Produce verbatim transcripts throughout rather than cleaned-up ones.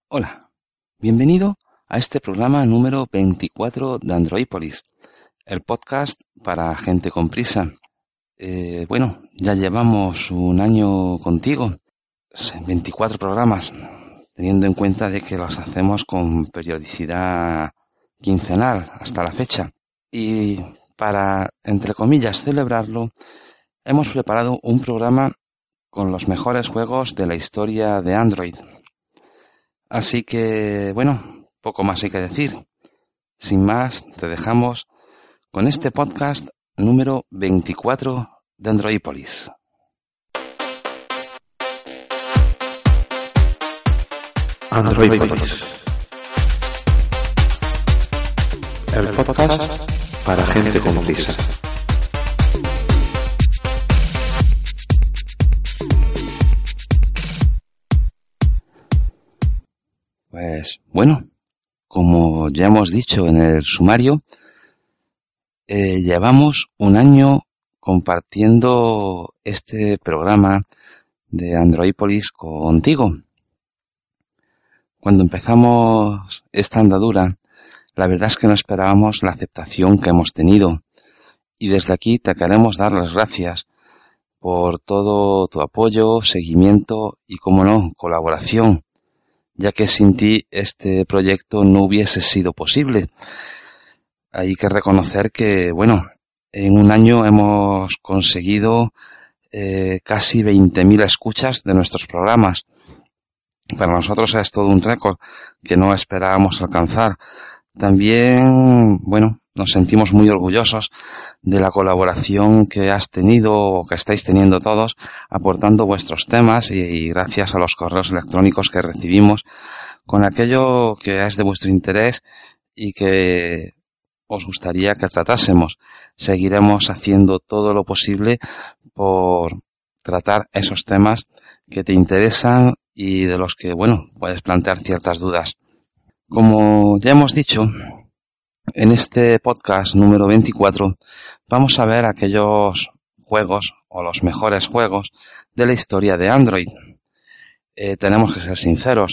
Hola, bienvenido a este programa número veinticuatro de Androidpolis, el podcast para gente con prisa. Eh, bueno, ya llevamos un año contigo, veinticuatro programas, teniendo en cuenta de que los hacemos con periodicidad quincenal hasta la fecha. Y para, entre comillas, celebrarlo, hemos preparado un programa con los mejores juegos de la historia de Android. Así que, bueno, poco más hay que decir. Sin más, te dejamos con este podcast número veinticuatro de Androidpolis. Androidpolis, el podcast para gente con prisa. Pues bueno, como ya hemos dicho en el sumario, eh, llevamos un año compartiendo este programa de Androidpolis contigo. Cuando empezamos esta andadura, la verdad es que no esperábamos la aceptación que hemos tenido, y desde aquí te queremos dar las gracias por todo tu apoyo, seguimiento y, como no, colaboración, ya que sin ti este proyecto no hubiese sido posible. Hay que reconocer que, bueno, en un año hemos conseguido eh, casi veinte mil escuchas de nuestros programas. Para nosotros es todo un récord que no esperábamos alcanzar. También, bueno, nos sentimos muy orgullosos de la colaboración que has tenido o que estáis teniendo todos, aportando vuestros temas y, y gracias a los correos electrónicos que recibimos con aquello que es de vuestro interés y que os gustaría que tratásemos. Seguiremos haciendo todo lo posible por tratar esos temas que te interesan y de los que, bueno, puedes plantear ciertas dudas. Como ya hemos dicho, en este podcast número veinticuatro vamos a ver aquellos juegos o los mejores juegos de la historia de Android. Eh, tenemos que ser sinceros,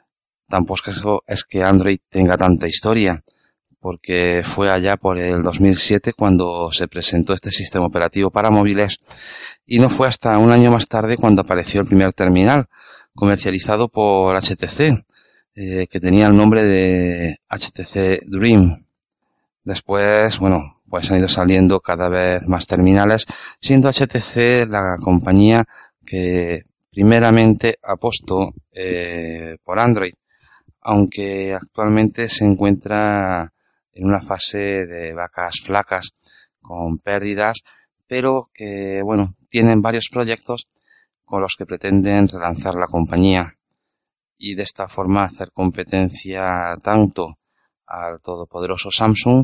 tampoco es que Android tenga tanta historia, porque fue allá por el dos mil siete cuando se presentó este sistema operativo para móviles y no fue hasta un año más tarde cuando apareció el primer terminal comercializado por H T C, eh, que tenía el nombre de H T C Dream. Después, bueno, pues han ido saliendo cada vez más terminales, siendo H T C la compañía que primeramente apostó eh, por Android, aunque actualmente se encuentra en una fase de vacas flacas con pérdidas, pero que, bueno, tienen varios proyectos con los que pretenden relanzar la compañía y de esta forma hacer competencia tanto al todopoderoso Samsung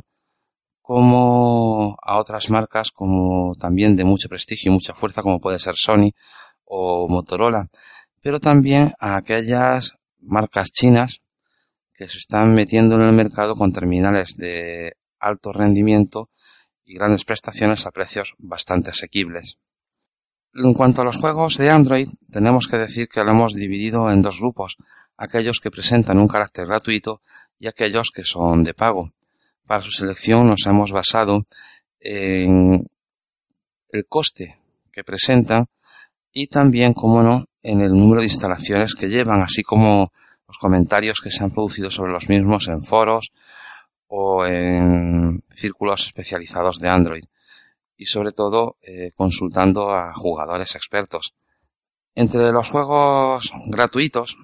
como a otras marcas como también de mucho prestigio y mucha fuerza como puede ser Sony o Motorola, pero también a aquellas marcas chinas que se están metiendo en el mercado con terminales de alto rendimiento y grandes prestaciones a precios bastante asequibles. En cuanto a los juegos de Android, tenemos que decir que lo hemos dividido en dos grupos, aquellos que presentan un carácter gratuito y aquellos que son de pago. Para su selección nos hemos basado en el coste que presentan y también, como no, en el número de instalaciones que llevan, así como los comentarios que se han producido sobre los mismos en foros o en círculos especializados de Android y sobre todo eh, consultando a jugadores expertos. Entre los juegos gratuitos,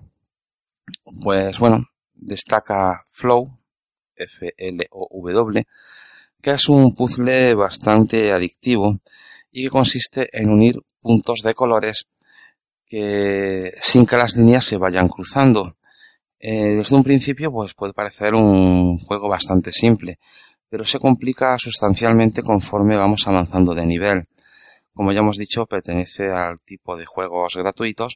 pues bueno, destaca Flow, F L O W, que es un puzzle bastante adictivo y que consiste en unir puntos de colores que sin que las líneas se vayan cruzando. Eh, desde un principio pues puede parecer un juego bastante simple, pero se complica sustancialmente conforme vamos avanzando de nivel. Como ya hemos dicho, pertenece al tipo de juegos gratuitos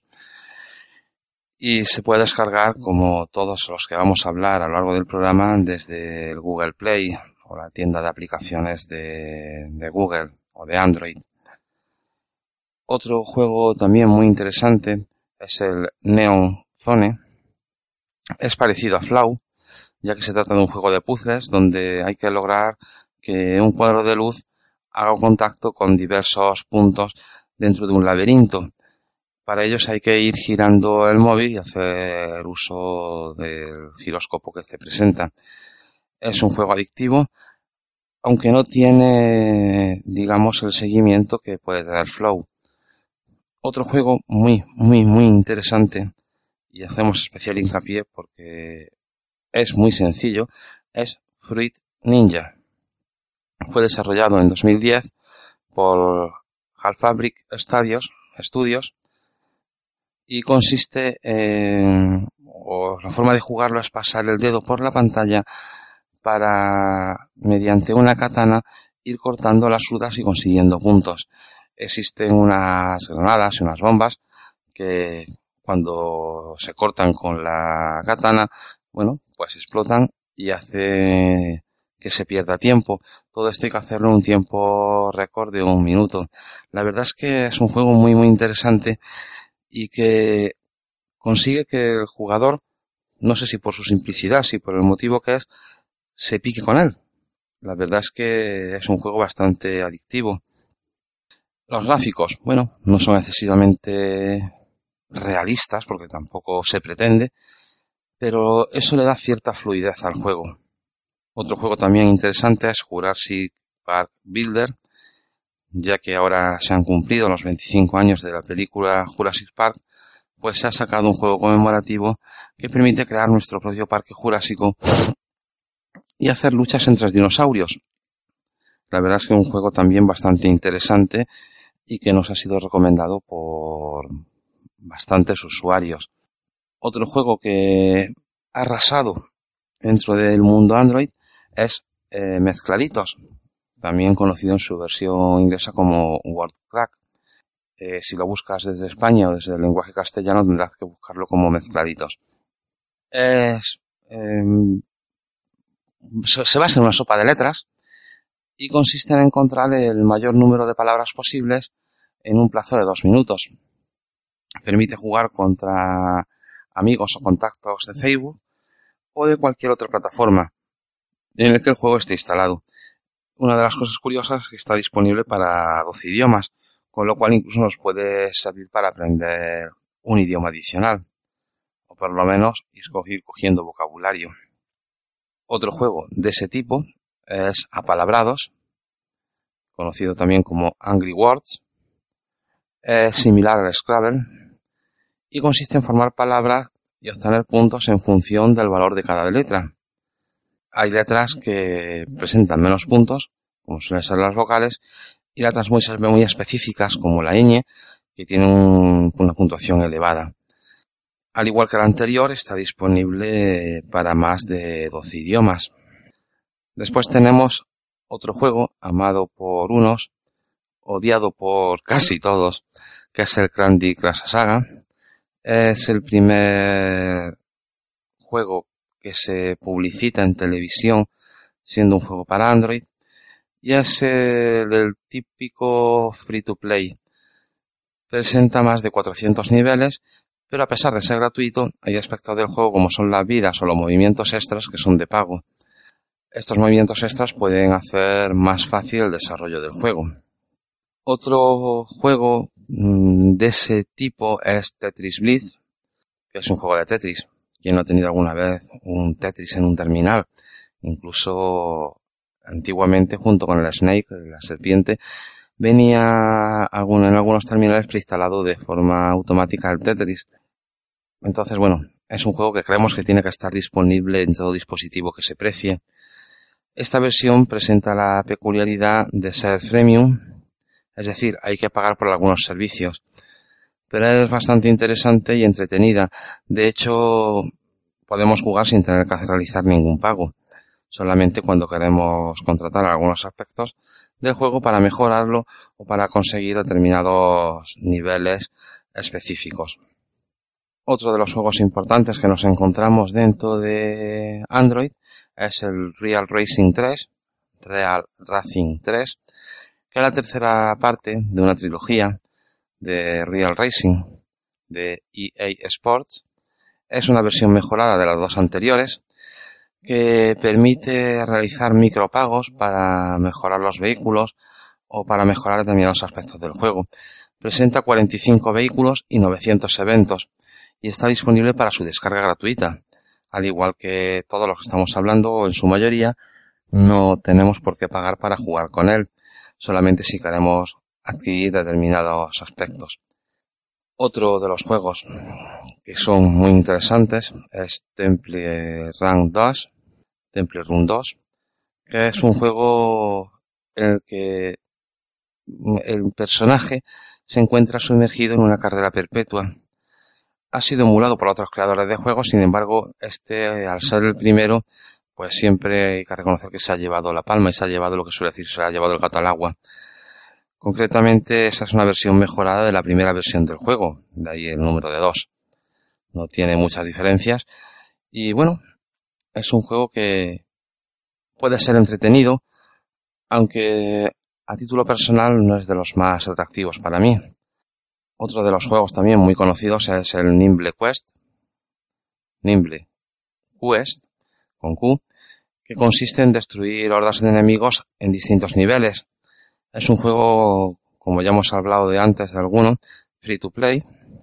y se puede descargar, como todos los que vamos a hablar a lo largo del programa, desde el Google Play o la tienda de aplicaciones de, de Google o de Android. Otro juego también muy interesante es el Neon Zone, Es parecido a Flow, ya que se trata de un juego de puzzles donde hay que lograr que un cuadro de luz haga contacto con diversos puntos dentro de un laberinto. Para ellos hay que ir girando el móvil y hacer uso del giróscopo que se presenta. Es un juego adictivo, aunque no tiene, digamos, el seguimiento que puede dar Flow. Otro juego muy, muy, muy interesante, y hacemos especial hincapié porque es muy sencillo, es Fruit Ninja. Fue desarrollado en dos mil diez por Half-Fabric Studios, Studios y consiste en, o la forma de jugarlo es pasar el dedo por la pantalla para, mediante una katana, ir cortando las frutas y consiguiendo puntos. Existen unas granadas y unas bombas que cuando se cortan con la katana, bueno, pues explotan y hace que se pierda tiempo. Todo esto hay que hacerlo en un tiempo récord de un minuto. La verdad es que es un juego muy muy interesante y que consigue que el jugador, no sé si por su simplicidad, si por el motivo que es, se pique con él. La verdad es que es un juego bastante adictivo. Los gráficos, bueno, no son excesivamente realistas porque tampoco se pretende, pero eso le da cierta fluidez al juego. Otro juego también interesante es Jurassic Park Builder, ya que ahora se han cumplido los veinticinco años de la película Jurassic Park, pues se ha sacado un juego conmemorativo que permite crear nuestro propio parque jurásico y hacer luchas entre dinosaurios. La verdad es que es un juego también bastante interesante y que nos ha sido recomendado por bastantes usuarios. Otro juego que ha arrasado dentro del mundo Android es eh, Mezcladitos, también conocido en su versión inglesa como WordCrack. Eh, si lo buscas desde España o desde el lenguaje castellano tendrás que buscarlo como Mezcladitos. Es, eh, se, se basa en una sopa de letras y consiste en encontrar el mayor número de palabras posibles en un plazo de dos minutos. Permite jugar contra amigos o contactos de Facebook o de cualquier otra plataforma en el que el juego esté instalado. Una de las cosas curiosas es que está disponible para doce idiomas, con lo cual incluso nos puede servir para aprender un idioma adicional, o por lo menos ir cogiendo vocabulario. Otro juego de ese tipo es Apalabrados, conocido también como Angry Words. Es similar al Scrabble y consiste en formar palabras y obtener puntos en función del valor de cada letra. Hay letras que presentan menos puntos, como suelen ser las vocales, y letras muy, muy específicas, como la ñ, que tienen un, una puntuación elevada. Al igual que el anterior, está disponible para más de doce idiomas. Después tenemos otro juego, amado por unos, odiado por casi todos, que es el Candy Crush Saga. Es el primer juego que se publicita en televisión siendo un juego para Android y es el, el típico free to play. Presenta más de cuatrocientos niveles, pero a pesar de ser gratuito hay aspectos del juego como son las vidas o los movimientos extras que son de pago. Estos movimientos extras pueden hacer más fácil el desarrollo del juego. Otro juego de ese tipo es Tetris Blitz, que es un juego de Tetris. Quien no ha tenido alguna vez un Tetris en un terminal, incluso antiguamente junto con el Snake, la serpiente, venía algún, en algunos terminales preinstalado de forma automática el Tetris. Entonces, bueno, es un juego que creemos que tiene que estar disponible en todo dispositivo que se precie. Esta versión presenta la peculiaridad de ser freemium, es decir, hay que pagar por algunos servicios. Pero es bastante interesante y entretenida. De hecho, podemos jugar sin tener que realizar ningún pago. Solamente cuando queremos contratar algunos aspectos del juego para mejorarlo o para conseguir determinados niveles específicos. Otro de los juegos importantes que nos encontramos dentro de Android es el Real Racing tres, Real Racing tres, que es la tercera parte de una trilogía de Real Racing de E A Sports. Es una versión mejorada de las dos anteriores que permite realizar micropagos para mejorar los vehículos o para mejorar determinados aspectos del juego. Presenta cuarenta y cinco vehículos y novecientos eventos y está disponible para su descarga gratuita. Al igual que todos los que estamos hablando, en su mayoría, no tenemos por qué pagar para jugar con él, solamente si queremos adquirir determinados aspectos. Otro de los juegos que son muy interesantes es Temple Run dos, Temple Run dos, que es un juego en el que el personaje se encuentra sumergido en una carrera perpetua. Ha sido emulado por otros creadores de juegos, sin embargo, este, al ser el primero, pues siempre hay que reconocer que se ha llevado la palma y se ha llevado lo que suele decir, se ha llevado el gato al agua. Concretamente, esa es una versión mejorada de la primera versión del juego, de ahí el número de dos. No tiene muchas diferencias y bueno, es un juego que puede ser entretenido, aunque a título personal no es de los más atractivos para mí. Otro de los juegos también muy conocidos es el Nimble Quest, Nimble Quest, con Q, que consiste en destruir hordas de enemigos en distintos niveles. Es un juego, como ya hemos hablado de antes de alguno, free to play,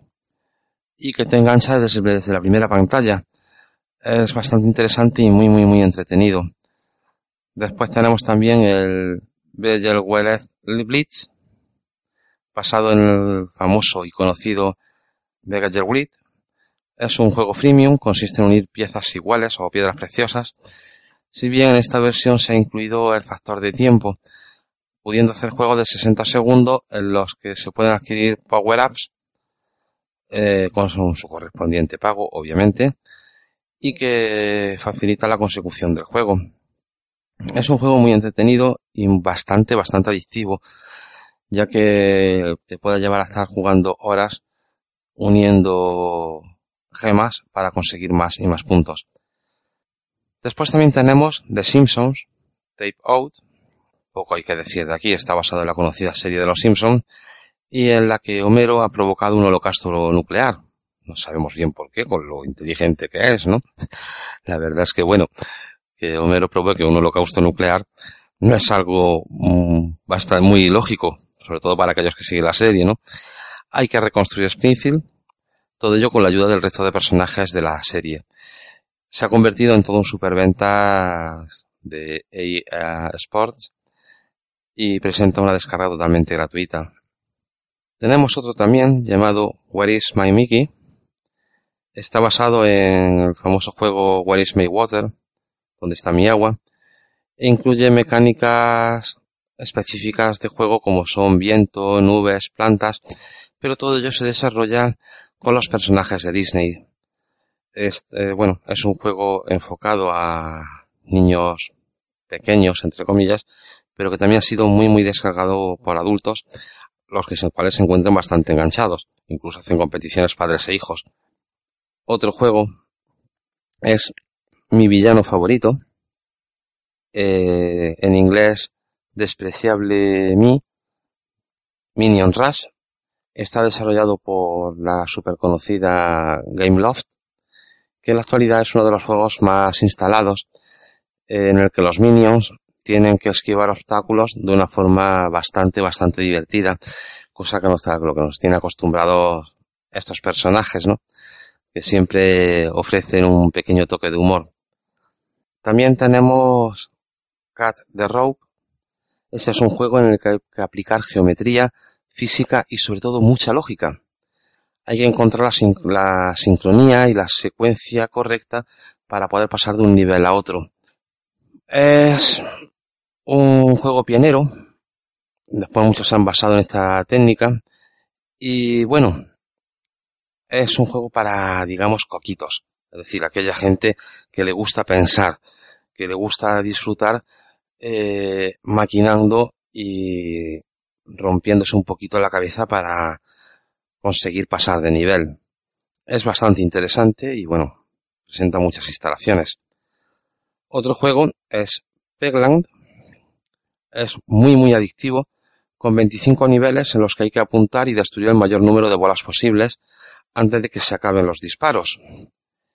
y que te engancha desde, desde la primera pantalla. Es bastante interesante y muy, muy, muy entretenido. Después tenemos también el Beowulf Blitz, basado en el famoso y conocido Beowulf. Es un juego freemium, consiste en unir piezas iguales o piedras preciosas, si bien en esta versión se ha incluido el factor de tiempo, pudiendo hacer juegos de sesenta segundos en los que se pueden adquirir power-ups eh, con su, su correspondiente pago, obviamente, y que facilita la consecución del juego. Es un juego muy entretenido y bastante, bastante adictivo, ya que te puede llevar a estar jugando horas uniendo gemas para conseguir más y más puntos. Después también tenemos The Simpsons, Tape Out. Poco hay que decir de aquí, está basado en la conocida serie de Los Simpsons y en la que Homero ha provocado un holocausto nuclear. No sabemos bien por qué, con lo inteligente que es, ¿no? La verdad es que, bueno, que Homero provoque un holocausto nuclear no es algo mmm, bastante muy ilógico, sobre todo para aquellos que siguen la serie, ¿no? Hay que reconstruir Springfield, todo ello con la ayuda del resto de personajes de la serie. Se ha convertido en todo un superventas de E A Sports y presenta una descarga totalmente gratuita. Tenemos otro también llamado Where is My Mickey. Está basado en el famoso juego Where is My Water, donde está mi agua, e incluye mecánicas específicas de juego como son viento, nubes, plantas, pero todo ello se desarrolla con los personajes de Disney. Es, eh, bueno, es un juego enfocado a niños pequeños, entre comillas, pero que también ha sido muy, muy descargado por adultos, los que se, cuales se encuentran bastante enganchados. Incluso hacen competiciones padres e hijos. Otro juego es mi villano favorito, eh, en inglés Despreciable Me, Minion Rush. Está desarrollado por la superconocida Gameloft, que en la actualidad es uno de los juegos más instalados, en el que los minions tienen que esquivar obstáculos de una forma bastante, bastante divertida, cosa que no está lo que nos tiene acostumbrados estos personajes, ¿no? Que siempre ofrecen un pequeño toque de humor. También tenemos Cut the Rope. Este es un juego en el que hay que aplicar geometría, física y sobre todo mucha lógica. Hay que encontrar la, sin- la sincronía y la secuencia correcta para poder pasar de un nivel a otro. Es un juego pionero. Después muchos se han basado en esta técnica. Y bueno, es un juego para, digamos, coquitos. Es decir, aquella gente que le gusta pensar, que le gusta disfrutar eh, maquinando y rompiéndose un poquito la cabeza para conseguir pasar de nivel. Es bastante interesante y bueno, presenta muchas instalaciones. Otro juego es Pegland. Es muy muy adictivo, con veinticinco niveles en los que hay que apuntar y destruir el mayor número de bolas posibles antes de que se acaben los disparos.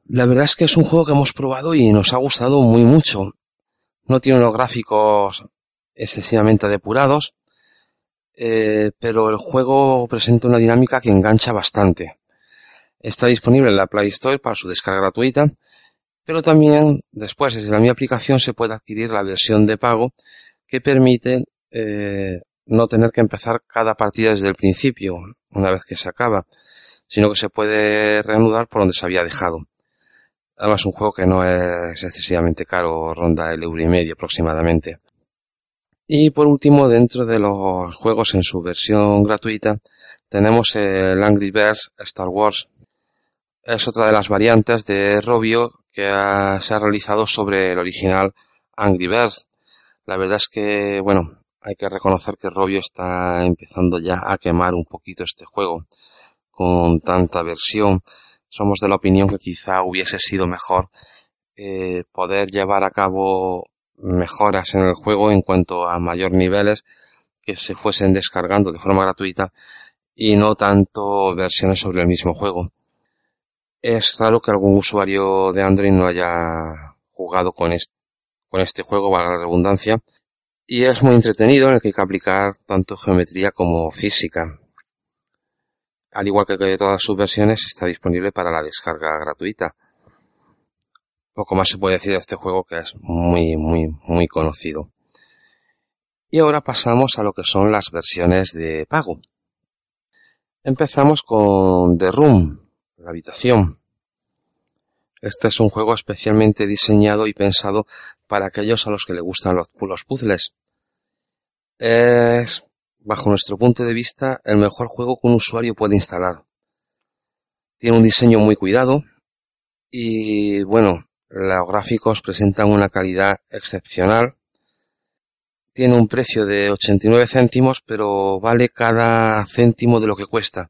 La verdad es que es un juego que hemos probado y nos ha gustado muy mucho. No tiene unos gráficos excesivamente depurados, eh, pero el juego presenta una dinámica que engancha bastante. Está disponible en la Play Store para su descarga gratuita, pero también después desde la mi aplicación se puede adquirir la versión de pago que permite eh, no tener que empezar cada partida desde el principio, una vez que se acaba, sino que se puede reanudar por donde se había dejado. Además, un juego que no es excesivamente caro, ronda el euro y medio aproximadamente. Y por último, dentro de los juegos en su versión gratuita, tenemos el Angry Birds Star Wars. Es otra de las variantes de Rovio que ha, se ha realizado sobre el original Angry Birds. La verdad es que, bueno, hay que reconocer que Rovio está empezando ya a quemar un poquito este juego con tanta versión. Somos de la opinión que quizá hubiese sido mejor eh, poder llevar a cabo mejoras en el juego en cuanto a mayor niveles que se fuesen descargando de forma gratuita y no tanto versiones sobre el mismo juego. Es raro que algún usuario de Android no haya jugado con este, con este juego, valga la redundancia, y es muy entretenido en el que hay que aplicar tanto geometría como física. Al igual que todas sus versiones, está disponible para la descarga gratuita. Poco más se puede decir de este juego, que es muy, muy, muy conocido. Y ahora pasamos a lo que son las versiones de pago. Empezamos con The Room, la habitación. Este es un juego especialmente diseñado y pensado para aquellos a los que les gustan los, los puzzles. Es, bajo nuestro punto de vista, el mejor juego que un usuario puede instalar. Tiene un diseño muy cuidado y, bueno, los gráficos presentan una calidad excepcional. Tiene un precio de ochenta y nueve céntimos, pero vale cada céntimo de lo que cuesta.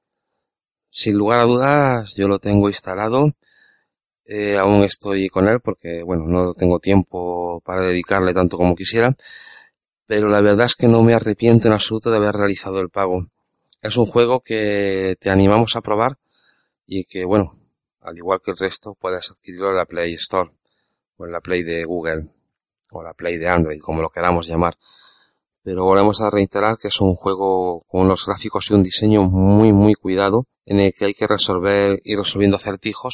Sin lugar a dudas, yo lo tengo instalado. Eh, aún estoy con él porque, bueno, no tengo tiempo para dedicarle tanto como quisiera, pero la verdad es que no me arrepiento en absoluto de haber realizado el pago. Es un juego que te animamos a probar y que, bueno, al igual que el resto, puedes adquirirlo en la Play Store o en la Play de Google o la Play de Android, como lo queramos llamar. Pero volvemos a reiterar que es un juego con unos gráficos y un diseño muy, muy cuidado, en el que hay que resolver, ir resolviendo acertijos,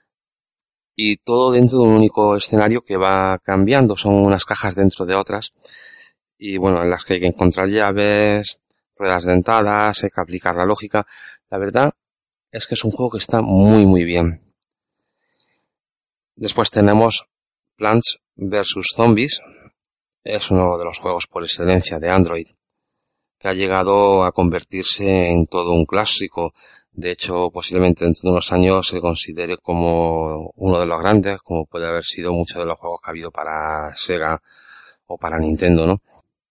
y todo dentro de un único escenario que va cambiando. Son unas cajas dentro de otras y, bueno, en las que hay que encontrar llaves, ruedas dentadas, hay que aplicar la lógica. La verdad es que es un juego que está muy, muy bien. Después tenemos Plants versus. Zombies. Es uno de los juegos por excelencia de Android, que ha llegado a convertirse en todo un clásico. De hecho, posiblemente dentro de unos años se considere como uno de los grandes, como puede haber sido muchos de los juegos que ha habido para Sega o para Nintendo, ¿no?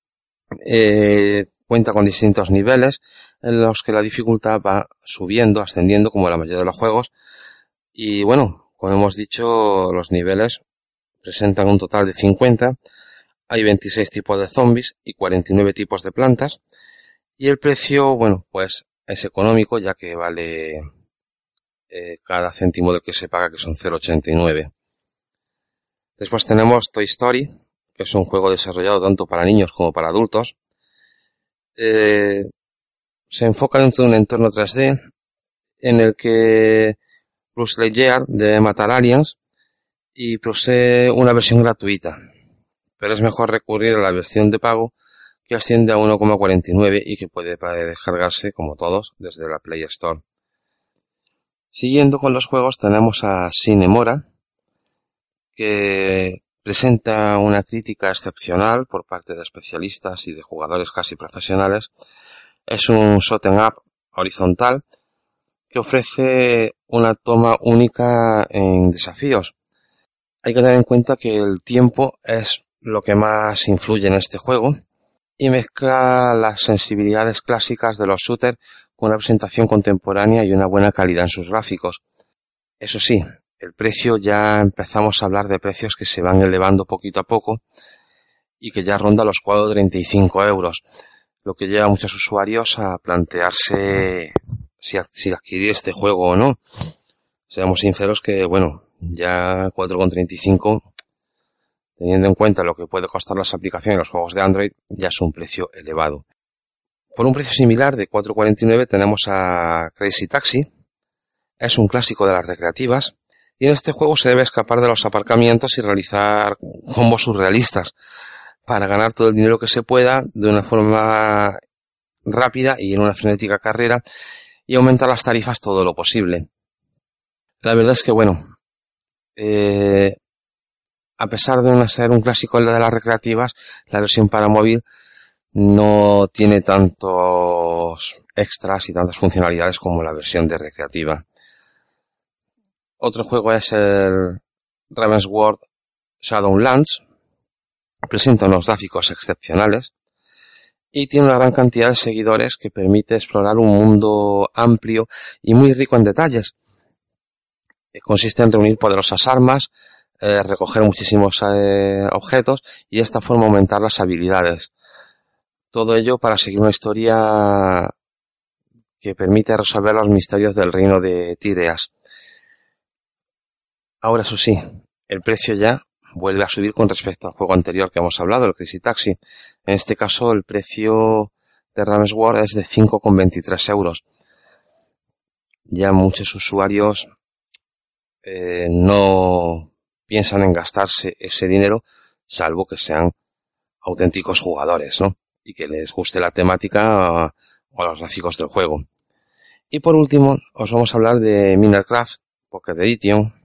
Eh, cuenta con distintos niveles en los que la dificultad va subiendo, ascendiendo, como la mayoría de los juegos. Y, bueno, como hemos dicho, los niveles presentan un total de cincuenta. Hay veintiséis tipos de zombies y cuarenta y nueve tipos de plantas. Y el precio, bueno, pues es económico, ya que vale eh, cada céntimo del que se paga, que son cero coma ochenta y nueve. Después tenemos Toy Story, que es un juego desarrollado tanto para niños como para adultos. Eh, se enfoca dentro de un entorno tres D en el que Buzz Lightyear debe matar aliens y posee una versión gratuita, pero es mejor recurrir a la versión de pago, que asciende a uno coma cuarenta y nueve y que puede descargarse, como todos, desde la Play Store. Siguiendo con los juegos, tenemos a Cinemora, que presenta una crítica excepcional por parte de especialistas y de jugadores casi profesionales. Es un shoot'em up horizontal que ofrece una toma única en desafíos. Hay que tener en cuenta que el tiempo es lo que más influye en este juego y mezcla las sensibilidades clásicas de los shooters con una presentación contemporánea y una buena calidad en sus gráficos. Eso sí, el precio, ya empezamos a hablar de precios que se van elevando poquito a poco y que ya ronda los cuatro coma treinta y cinco euros, lo que lleva a muchos usuarios a plantearse si, si adquirir este juego o no. seamos sinceros que, bueno, ya cuatro con treinta y cinco, teniendo en cuenta lo que puede costar las aplicaciones y los juegos de Android, ya es un precio elevado. Por un precio similar de cuatro con cuarenta y nueve tenemos a Crazy Taxi. Es un clásico de las recreativas y en este juego se debe escapar de los aparcamientos y realizar combos surrealistas para ganar todo el dinero que se pueda de una forma rápida y en una frenética carrera y aumentar las tarifas todo lo posible. La verdad es que, bueno, eh, a pesar de ser un clásico de las recreativas, la versión para móvil no tiene tantos extras y tantas funcionalidades como la versión de recreativa. Otro juego es el Ravensworld Shadowlands. Presenta unos gráficos excepcionales y tiene una gran cantidad de seguidores que permite explorar un mundo amplio y muy rico en detalles. Consiste en reunir poderosas armas, eh, recoger muchísimos eh, objetos y de esta forma aumentar las habilidades. Todo ello para seguir una historia que permite resolver los misterios del reino de Tíreas. Ahora, eso sí, el precio ya vuelve a subir con respecto al juego anterior que hemos hablado, el Crazy Taxi. En este caso, el precio de Ravensworld es de cinco con veintitrés euros. Ya muchos usuarios eh, no piensan en gastarse ese dinero, salvo que sean auténticos jugadores, ¿no? Y que les guste la temática o los gráficos del juego. Y por último, os vamos a hablar de Minecraft Pocket Edition.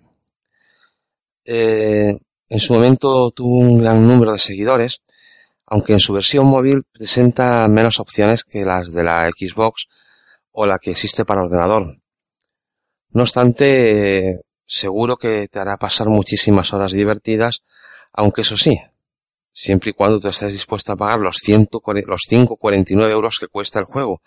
Eh, en su momento tuvo un gran número de seguidores, aunque en su versión móvil presenta menos opciones que las de la Xbox o la que existe para ordenador. No obstante, eh, seguro que te hará pasar muchísimas horas divertidas, aunque eso sí, siempre y cuando tú estés dispuesto a pagar los, ciento, los cinco con cuarenta y nueve euros que cuesta el juego.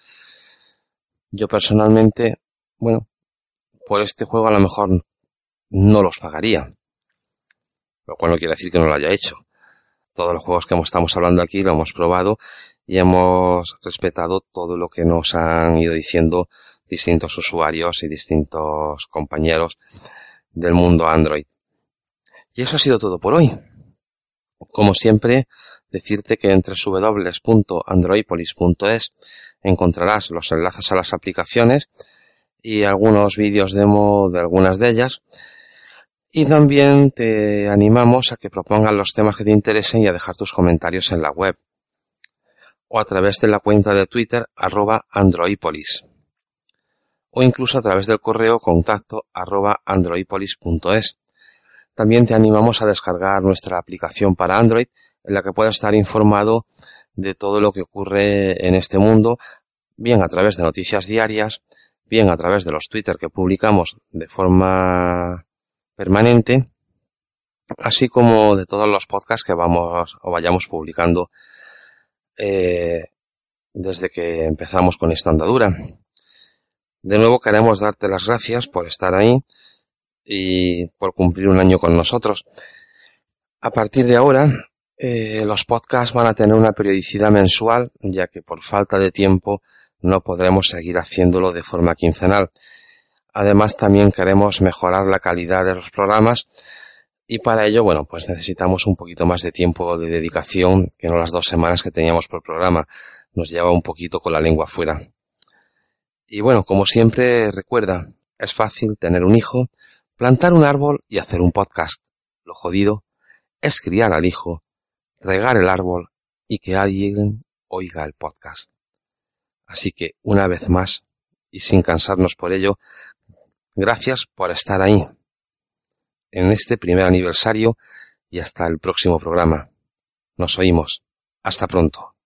Yo personalmente, bueno, por este juego a lo mejor no los pagaría, lo cual no quiere decir que no lo haya hecho. Todos los juegos que estamos hablando aquí lo hemos probado y hemos respetado todo lo que nos han ido diciendo distintos usuarios y distintos compañeros del mundo Android. Y eso ha sido todo por hoy. Como siempre, decirte que en doble u doble u doble u punto androipolis punto es encontrarás los enlaces a las aplicaciones y algunos vídeos demo de algunas de ellas. Y también te animamos a que propongas los temas que te interesen y a dejar tus comentarios en la web o a través de la cuenta de Twitter arroba androipolis o incluso a través del correo contacto arroba androipolis punto es. También te animamos a descargar nuestra aplicación para Android, en la que puedas estar informado de todo lo que ocurre en este mundo, bien a través de noticias diarias, bien a través de los Twitter que publicamos de forma permanente, así como de todos los podcasts que vamos o vayamos publicando eh, desde que empezamos con esta andadura. De nuevo queremos darte las gracias por estar ahí y por cumplir un año con nosotros. A partir de ahora, eh, los podcasts van a tener una periodicidad mensual, ya que por falta de tiempo no podremos seguir haciéndolo de forma quincenal. Además, también queremos mejorar la calidad de los programas y para ello, bueno, pues necesitamos un poquito más de tiempo de dedicación que no las dos semanas que teníamos por programa. Nos lleva un poquito con la lengua fuera. Y bueno, como siempre, recuerda, es fácil tener un hijo, plantar un árbol y hacer un podcast. Lo jodido es criar al hijo, regar el árbol y que alguien oiga el podcast. Así que, una vez más, y sin cansarnos por ello, gracias por estar ahí en este primer aniversario y hasta el próximo programa. Nos oímos. Hasta pronto.